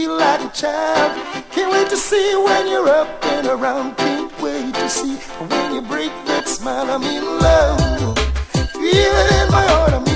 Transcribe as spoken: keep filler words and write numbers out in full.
feel like a child. Can't wait to see when you're up and around. Can't wait to see when you break that smile. I'm in love. Feel it in my heart. I'm